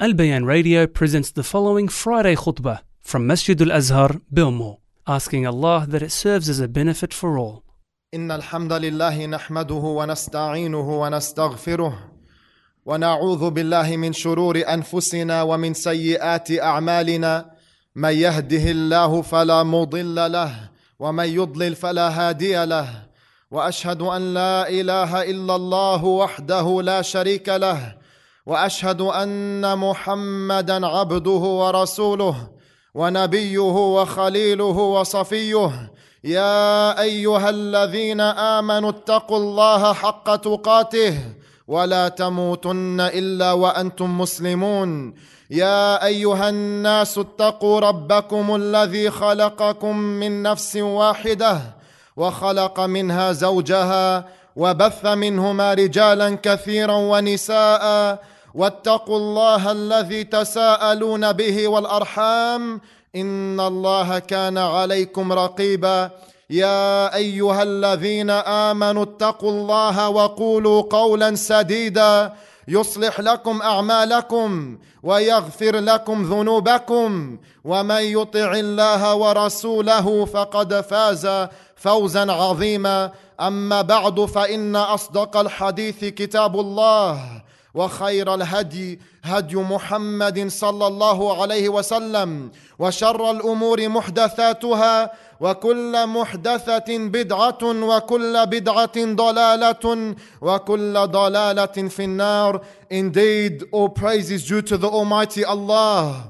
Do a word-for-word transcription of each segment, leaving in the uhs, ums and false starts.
Al Bayan Radio presents the following Friday khutbah from Masjid Al-Azhar, Bilmo, asking Allah that it serves as a benefit for all. إن الحمد لله نحمده ونستعينه ونستغفره ونعوذ بالله من شرور أنفسنا ومن سيئات أعمالنا من يهده الله فلا مضل له ومن يضلل فلا هادي له وأشهد أن لا إله إلا الله وحده لا شريك له وأشهد أن محمدا عبده ورسوله ونبيه وخليله وصفيه يا أيها الذين آمنوا اتقوا الله حق تقاته ولا تموتن إلا وأنتم مسلمون يا أيها الناس اتقوا ربكم الذي خلقكم من نفس واحدة وخلق منها زوجها وبث منهما رجالا كثيرا ونساء واتقوا الله الذي تساءلون به والأرحام إن الله كان عليكم رقيبا يا أيها الذين آمنوا اتقوا الله وقولوا قولا سديدا يصلح لكم أعمالكم ويغفر لكم ذنوبكم ومن يطع الله ورسوله فقد فاز فوزا عظيما أما بعد فإن أصدق الحديث كتاب الله وخير الهدي هدي محمد صلى الله عليه وسلم وشر الأمور محدثاتها وكل محدثة بدعة وكل بدعة ضلالة وكل ضلالة في النار. Indeed, all praise is due to the Almighty Allah.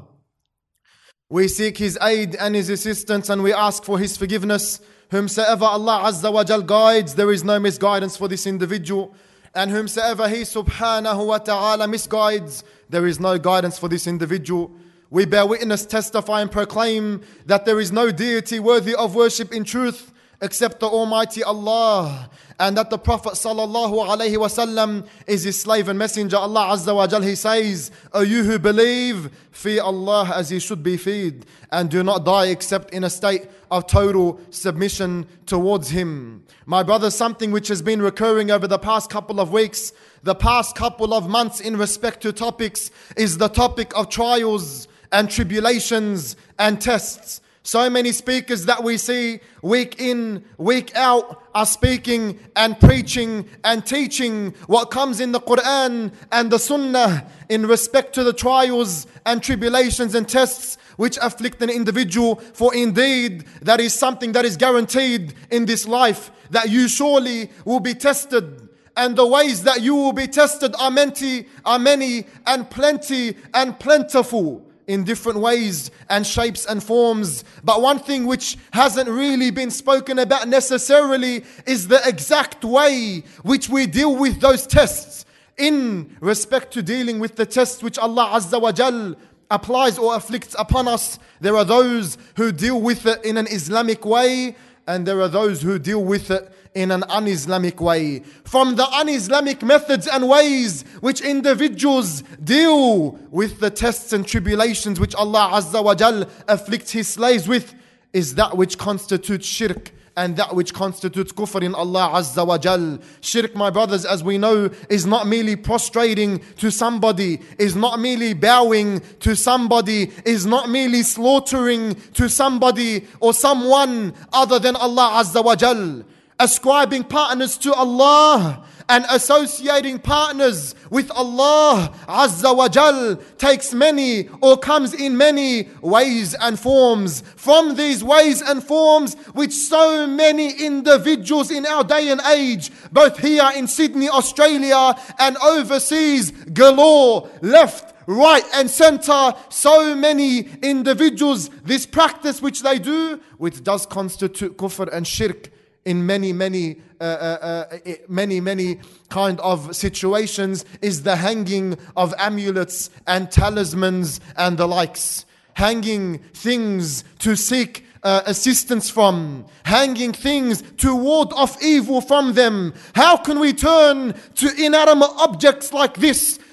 We seek His aid and His assistance and we ask for His forgiveness. Whomsoever Allah Azza wa Jal guides, there is no misguidance for this individual. And whomsoever He subhanahu wa ta'ala misguides, there is no guidance for this individual. We bear witness, testify and proclaim that there is no deity worthy of worship in truth except the Almighty Allah, and that the Prophet sallallahu alaihi wasallam is His slave and messenger. Allah Azza wa Jal, He says, O you who believe, fear Allah as He should be feared, and do not die except in a state of total submission towards Him. My brothers, something which has been recurring over the past couple of weeks, the past couple of months in respect to topics, is the topic of trials and tribulations and tests. So many speakers that we see week in, week out are speaking and preaching and teaching what comes in the Quran and the Sunnah in respect to the trials and tribulations and tests which afflict an individual. For indeed, that is something that is guaranteed in this life, that you surely will be tested. And the ways that you will be tested are many, are many and plenty and plentiful, in different ways and shapes and forms. But one thing which hasn't really been spoken about necessarily is the exact way which we deal with those tests. In respect to dealing with the tests which Allah Azza wa Jal applies or afflicts upon us, there are those who deal with it in an Islamic way, and there are those who deal with it in an un-Islamic way. From the un-Islamic methods and ways which individuals deal with the tests and tribulations which Allah Azza wa Jal afflicts His slaves with, is that which constitutes shirk and that which constitutes kufr in Allah Azza wa Jal. Shirk, my brothers, as we know, is not merely prostrating to somebody, is not merely bowing to somebody, is not merely slaughtering to somebody or someone other than Allah Azza wa Jal. Ascribing partners to Allah and associating partners with Allah Azza wa Jal takes many or comes in many ways and forms. From these ways and forms which so many individuals in our day and age, both here in Sydney, Australia and overseas, galore, left, right and center, so many individuals, this practice which they do, which does constitute kufr and shirk in many, many, uh, uh, uh, many, many kind of situations, is the hanging of amulets and talismans and the likes. Hanging things to seek uh, assistance from. Hanging things to ward off evil from them. How can we turn to inanimate objects like this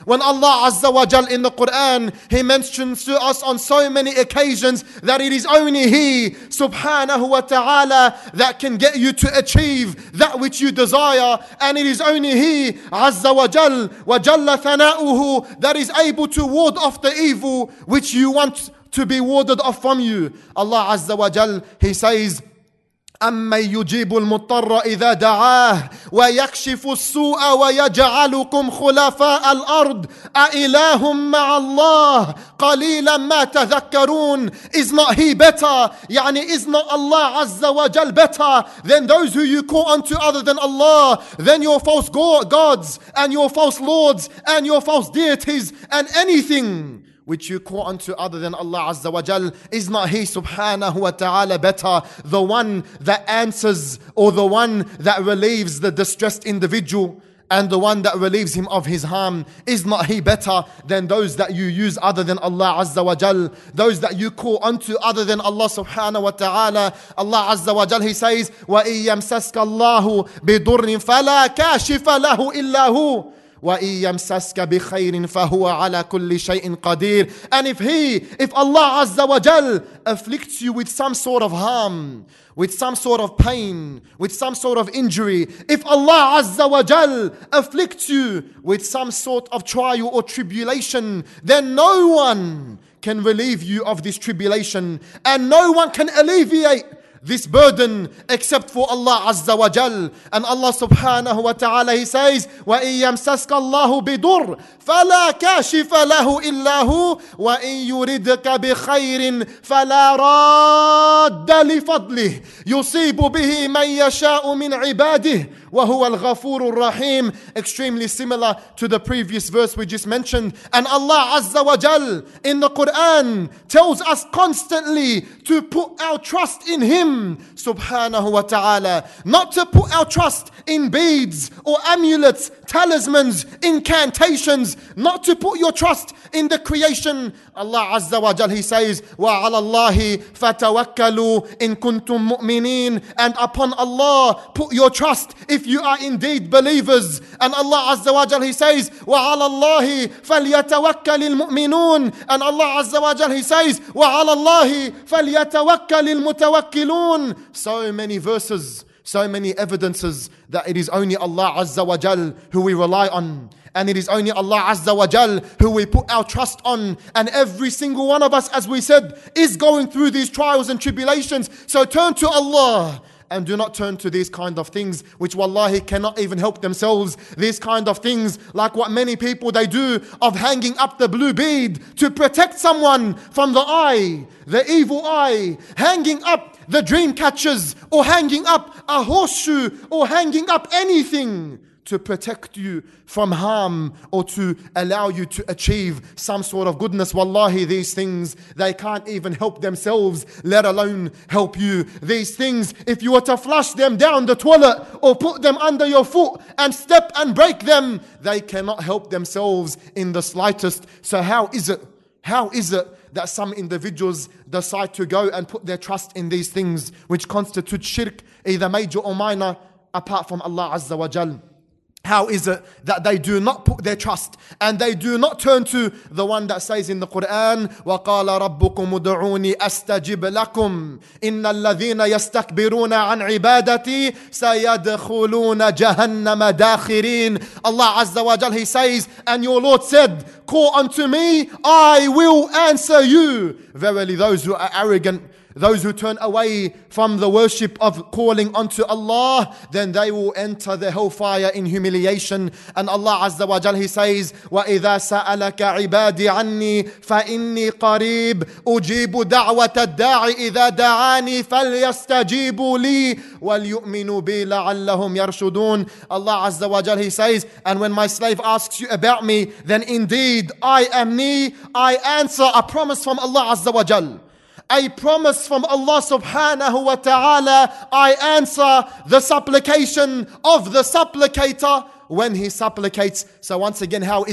When Allah Azza wa Jal in the Quran, He mentions to us on so many occasions that it is only He subhanahu wa ta'ala that can get you to achieve that which you desire, and it is only He Azza wa Jal wa Jalla thana'uhu that is able to ward off the evil which you want to be warded off from you. Allah Azza wa Jal, He says, أَمَّنْ يُجِيبُ الْمُضْطَرَّ إِذَا دَعَاهُ وَيَكْشِفُ السُّوءَ وَيَجْعَلُكُمْ خُلَفَاءَ الْأَرْضِ أَإِلَٰهٌ مَّعَ اللَّهِ قَلِيلًا مَا تَذَكَّرُونَ. Is not He better? Yani is not Allah Azza wa Jal better than those who you call unto other than Allah, than your false gods and your false lords and your false deities and anything which you call unto other than Allah Azza wa Jal? Is not He subhanahu wa ta'ala better, the one that answers or the one that relieves the distressed individual and the one that relieves him of his harm? Is not He better than those that you use other than Allah Azza wa Jal, those that you call unto other than Allah subhanahu wa ta'ala? Allah Azza wa Jal, He says, وَإِن يَمْسَسْكَ اللَّهُ بِضُرٍّ فَلَا كَاشِفَ لَهُ إِلَّا هُوَ وَإِن يَمْسَسْكَ بِخَيْرٍ فَهُوَ عَلَى كُلِّ شَيْءٍ قَدِيرٌ. And if He, if Allah Azza wa Jal afflicts you with some sort of harm, with some sort of pain, with some sort of injury, if Allah Azza wa Jal afflicts you with some sort of trial or tribulation, then no one can relieve you of this tribulation, and no one can alleviate this burden except for Allah Azza wa Jal. And Allah subhanahu wa ta'ala, He says, وَإِن يَمْسَسْكَ اللَّهُ بِضُرٍّ فَلَا كَاشِفَ لَهُ إِلَّا هُوَ وَإِن يُرِدْكَ بِخَيْرٍ فَلَا رَادَّ لِفَضْلِهِ يُصِيبُ بِهِ مَن يَشَاءُ مِنْ عِبَادِهِ وَهُوَ الْغَفُورُ الرَّحِيمُ. Extremely similar to the previous verse we just mentioned. And Allah Azza wa Jal in the Quran tells us constantly to put our trust in Him subhanahu wa ta'ala, not to put our trust in beads or amulets, talismans, incantations, not to put your trust in the creation. Allah Azza wa Jal, He says, وَعَلَى اللَّهِ فَتَوَكَّلُوا إِن كُنتُم مُؤْمِنِينَ. And upon Allah put your trust if you are indeed believers. And Allah Azza wa Jal, He says, وَعَلَى اللَّهِ فَلْيَتَوَكَّلِ الْمُؤْمِنُونَ. And Allah Azza wa Jal, He says, وَعَلَى اللَّهِ فَلْيَتَوَكَّلِ الْمُتَوَكِّلُونَ. So many verses, so many evidences that it is only Allah Azza wa Jal who we rely on. And it is only Allah Azza wa Jal who we put our trust on. And every single one of us, as we said, is going through these trials and tribulations. So turn to Allah and do not turn to these kind of things which wallahi cannot even help themselves. These kind of things like what many people they do of hanging up the blue bead to protect someone from the eye, the evil eye, hanging up the dream catchers, or hanging up a horseshoe, or hanging up anything to protect you from harm or to allow you to achieve some sort of goodness. Wallahi, these things, they can't even help themselves, let alone help you. These things, if you were to flush them down the toilet or put them under your foot and step and break them, they cannot help themselves in the slightest. So how is it, how is it that some individuals decide to go and put their trust in these things which constitute shirk, either major or minor, apart from Allah Azza wa Jal? How is it that they do not put their trust and they do not turn to the one that says in the Quran, وَقَالَ رَبُّكُمُ ادْعُونِي أَسْتَجِبْ لَكُمْ إِنَّ الَّذِينَ يَسْتَكْبِرُونَ عَنْ عِبَادَتِي سَيَدْخُلُونَ جَهَنَّمَ دَاخِرِينَ. Allah Azza wa Jal, He says, and your Lord said, call unto me, I will answer you. Verily those who are arrogant, those who turn away from the worship of calling unto Allah, then they will enter the hellfire in humiliation. And Allah Azza wa Jal, He says, وَإِذَا سَأَلَكَ عِبَادِي عَنِّي فَإِنِّي قَرِيبٌ أُجِيبُ دَعْوَةَ الدَّاعِ إِذَا دَعَانِي فَلْيَسْتَجِيبُوا لِي وَلْيُؤْمِنُوا بِي لَعَلَّهُمْ يَرْشُدُونَ. Allah Azza wa Jal, He says, and when my slave asks you about me, then indeed I am me, I answer. A promise from Allah Azza wa Jal. A promise from Allah subhanahu wa ta'ala. I answer the supplication of the supplicator when he supplicates. So once again, how is it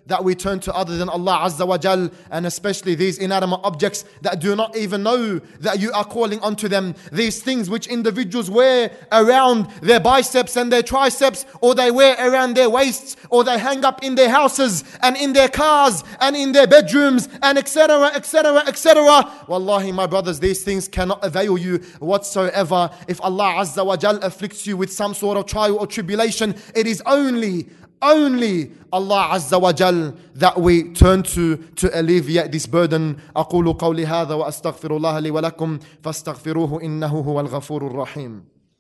that we turn to other than Allah Azza wa Jal, and especially these inanimate objects that do not even know that you are calling onto them. These things which individuals wear around their biceps and their triceps, or they wear around their waists, or they hang up in their houses and in their cars and in their bedrooms, and etc, etc, et cetera. Wallahi, my brothers, these things cannot avail you whatsoever. If Allah Azza wa Jal afflicts you with some sort of trial or tribulation, it is only Only Allah Azza wa Jal that we turn to to alleviate this burden. أقول قولي هذا وأستغفر الله لي ولكم فاستغفروه إنه هو الغفور الرحيم.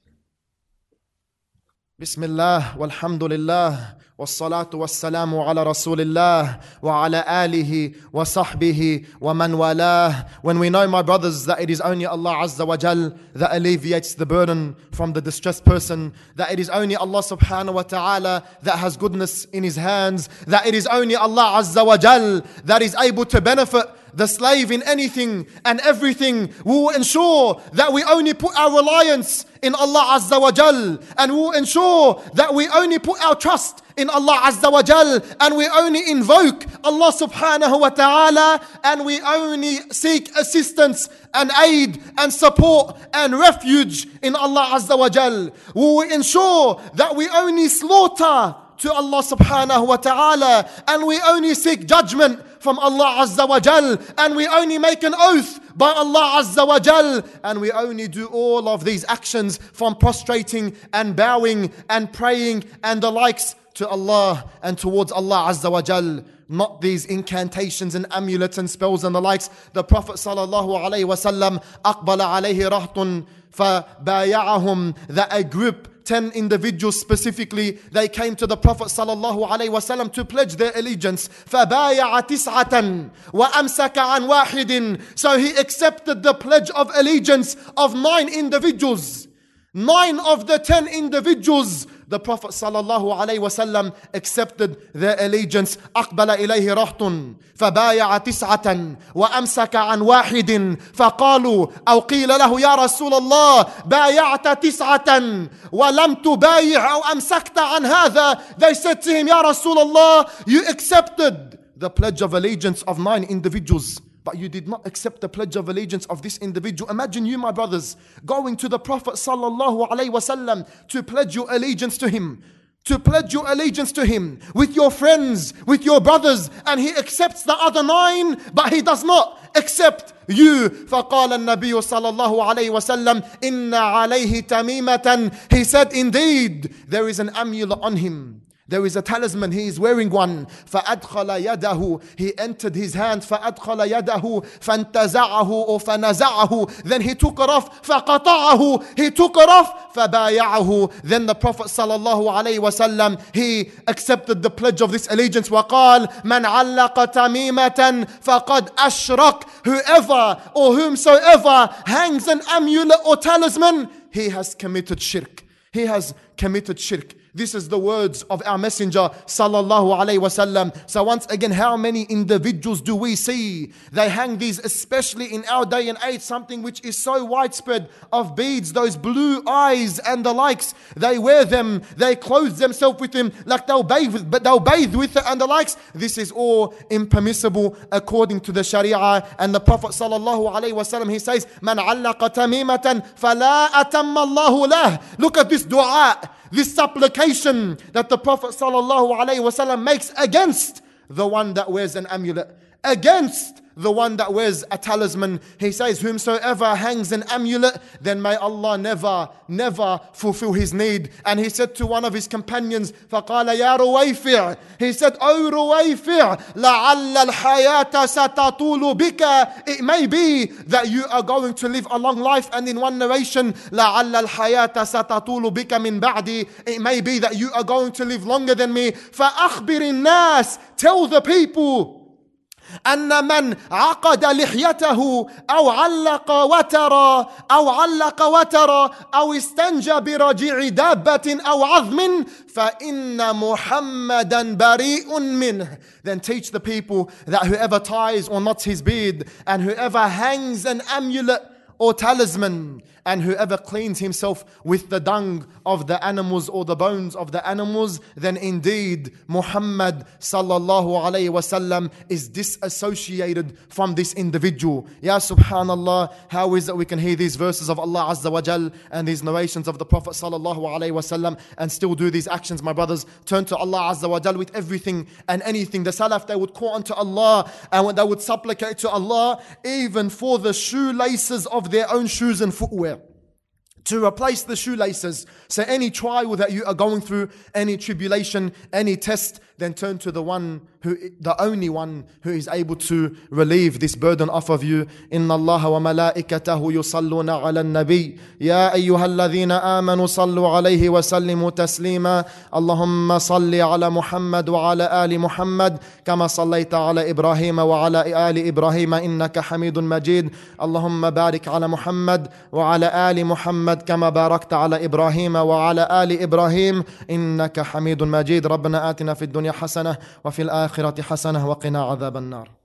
بسم الله والحمد لله والصلاة والسلام على رسول الله وعلى آله وصحبه ومن والاه. When we know, my brothers, that it is only Allah Azza wa Jal that alleviates the burden from the distressed person, that it is only Allah subhanahu wa ta'ala that has goodness in his hands, that it is only Allah Azza wa Jal that is able to benefit the slave in anything and everything, we will ensure that we only put our reliance in Allah Azza wa Jal, and we will ensure that we only put our trust in Allah Azza wa Jal, and we only invoke Allah subhanahu wa ta'ala, and we only seek assistance and aid and support and refuge in Allah Azza wa Jal. We will ensure that we only slaughter to Allah subhanahu wa ta'ala, and we only seek judgment from Allah Azza wa Jal, and we only make an oath by Allah Azza wa Jal, and we only do all of these actions from prostrating and bowing and praying and the likes to Allah and towards Allah Azza wa Jal, not these incantations and amulets and spells and the likes. The Prophet sallallahu alaihi wasallam aqbala alayhi rahtun fabaya'ahum, that a group, ten individuals specifically, they came to the Prophet sallallahu alaihi wasallam to pledge their allegiance. فَبَايَعَ تِسْعَةً وَأَمْسَكَ عَنْ وَاحِدٍ. So he accepted the pledge of allegiance of nine individuals. Nine of the ten individuals, the Prophet sallallahu alaihi wasallam accepted their allegiance. أقبل إليه رهط فبايع تسعة وأمسك عن واحد فقالوا أو قيل له يا رسول الله بايعت تسعة ولم تبايع أو أمسكت عن هذا. They said to him, Ya Rasulullah, you accepted the pledge of allegiance of nine individuals, but you did not accept the pledge of allegiance of this individual. Imagine you, my brothers, going to the Prophet sallallahu alaihi wasallam to pledge your allegiance to him, to pledge your allegiance to him with your friends, with your brothers, and he accepts the other nine, but he does not accept you. فقال النبي صلى الله عليه وسلم إن عليه تميمة. He said, indeed, there is an amulet on him. There is a talisman, he is wearing one. فَأَدْخَلَ يَدَهُ. He entered his hand. فَأَدْخَلَ يَدَهُ فَانْتَزَعَهُ or فَنَزَعَهُ. Then he took it off. فَقَطَعَهُ. He took it off. فَبَايَعَهُ. Then the Prophet sallallahu alaihi wasallam, he accepted the pledge of this allegiance. وَقَالَ مَنْ عَلَّقَ تَمِيمَةً فَقَدْ أَشْرَكَ. Whoever or whomsoever hangs an amulet or talisman, he has committed shirk. He has committed shirk. This is the words of our Messenger sallallahu alaihi wasallam. So once again, how many individuals do we see? They hang these, especially in our day and age, something which is so widespread, of beads, those blue eyes and the likes. They wear them, they clothe themselves with them, like they'll bathe with, but they'll bathe with it and the likes. This is all impermissible according to the Sharia. And the Prophet sallallahu alaihi wasallam, he says, "Man allaqa tamimatan fala atamma Allahu lah." Look at this dua, this supplication that the Prophet sallallahu alaihi wasallam makes against the one that wears an amulet, against the one that wears a talisman. He says, whomsoever hangs an amulet, then may Allah never, never fulfill his need. And he said to one of his companions, فَقَالَ يَا رُوَيْفِعْ. He said, O Ruwayfi', لَعَلَّ الْحَيَاةَ سَتَطُولُ بِكَ. It may be that you are going to live a long life. And in one narration, لَعَلَّ الْحَيَاةَ سَتَطُولُ بِكَ مِنْ بَعْدِي. It may be that you are going to live longer than me. فَأَخْبِرِ النَّاسِ. Tell the people, أن من عقد لحيته أو علق وترا أو علق وترا أو استنجى برجيع دابة أو عظم فإن محمدا بريء منه. Then teach the people that whoever ties or knots his beard and whoever hangs an amulet or talisman. And whoever cleans himself with the dung of the animals or the bones of the animals, then indeed Muhammad sallallahu alayhi wasallam is disassociated from this individual. Ya subhanallah, how is it we can hear these verses of Allah Azza wa Jal and these narrations of the Prophet sallallahu alayhi wasallam and still do these actions, my brothers? Turn to Allah Azza wa Jal with everything and anything. The Salaf, they would call unto Allah and they would supplicate to Allah even for the shoelaces of their own shoes and footwear, to replace the shoelaces. So any trial that you are going through, any tribulation, any test, then turn to the one who, the only one who is able to relieve this burden off of you. Inna Allah wa malaikatahu yusalluna ala nabi. Ya ayyuha alladhina amanu sallu alayhi wa sallimu taslima. Allahumma salli ala Muhammad wa ala ali Muhammad kama sallayta ala Ibrahim wa ala ali Ibrahim innaka hamidun majid. Allahumma barik ala Muhammad wa ala ali Muhammad kama barakta ala Ibrahim wa ala ali Ibrahim innaka hamidun majid. Rabbana atina fid dunya حسنة وفي الآخرة حسنة وقنا عذاب النار.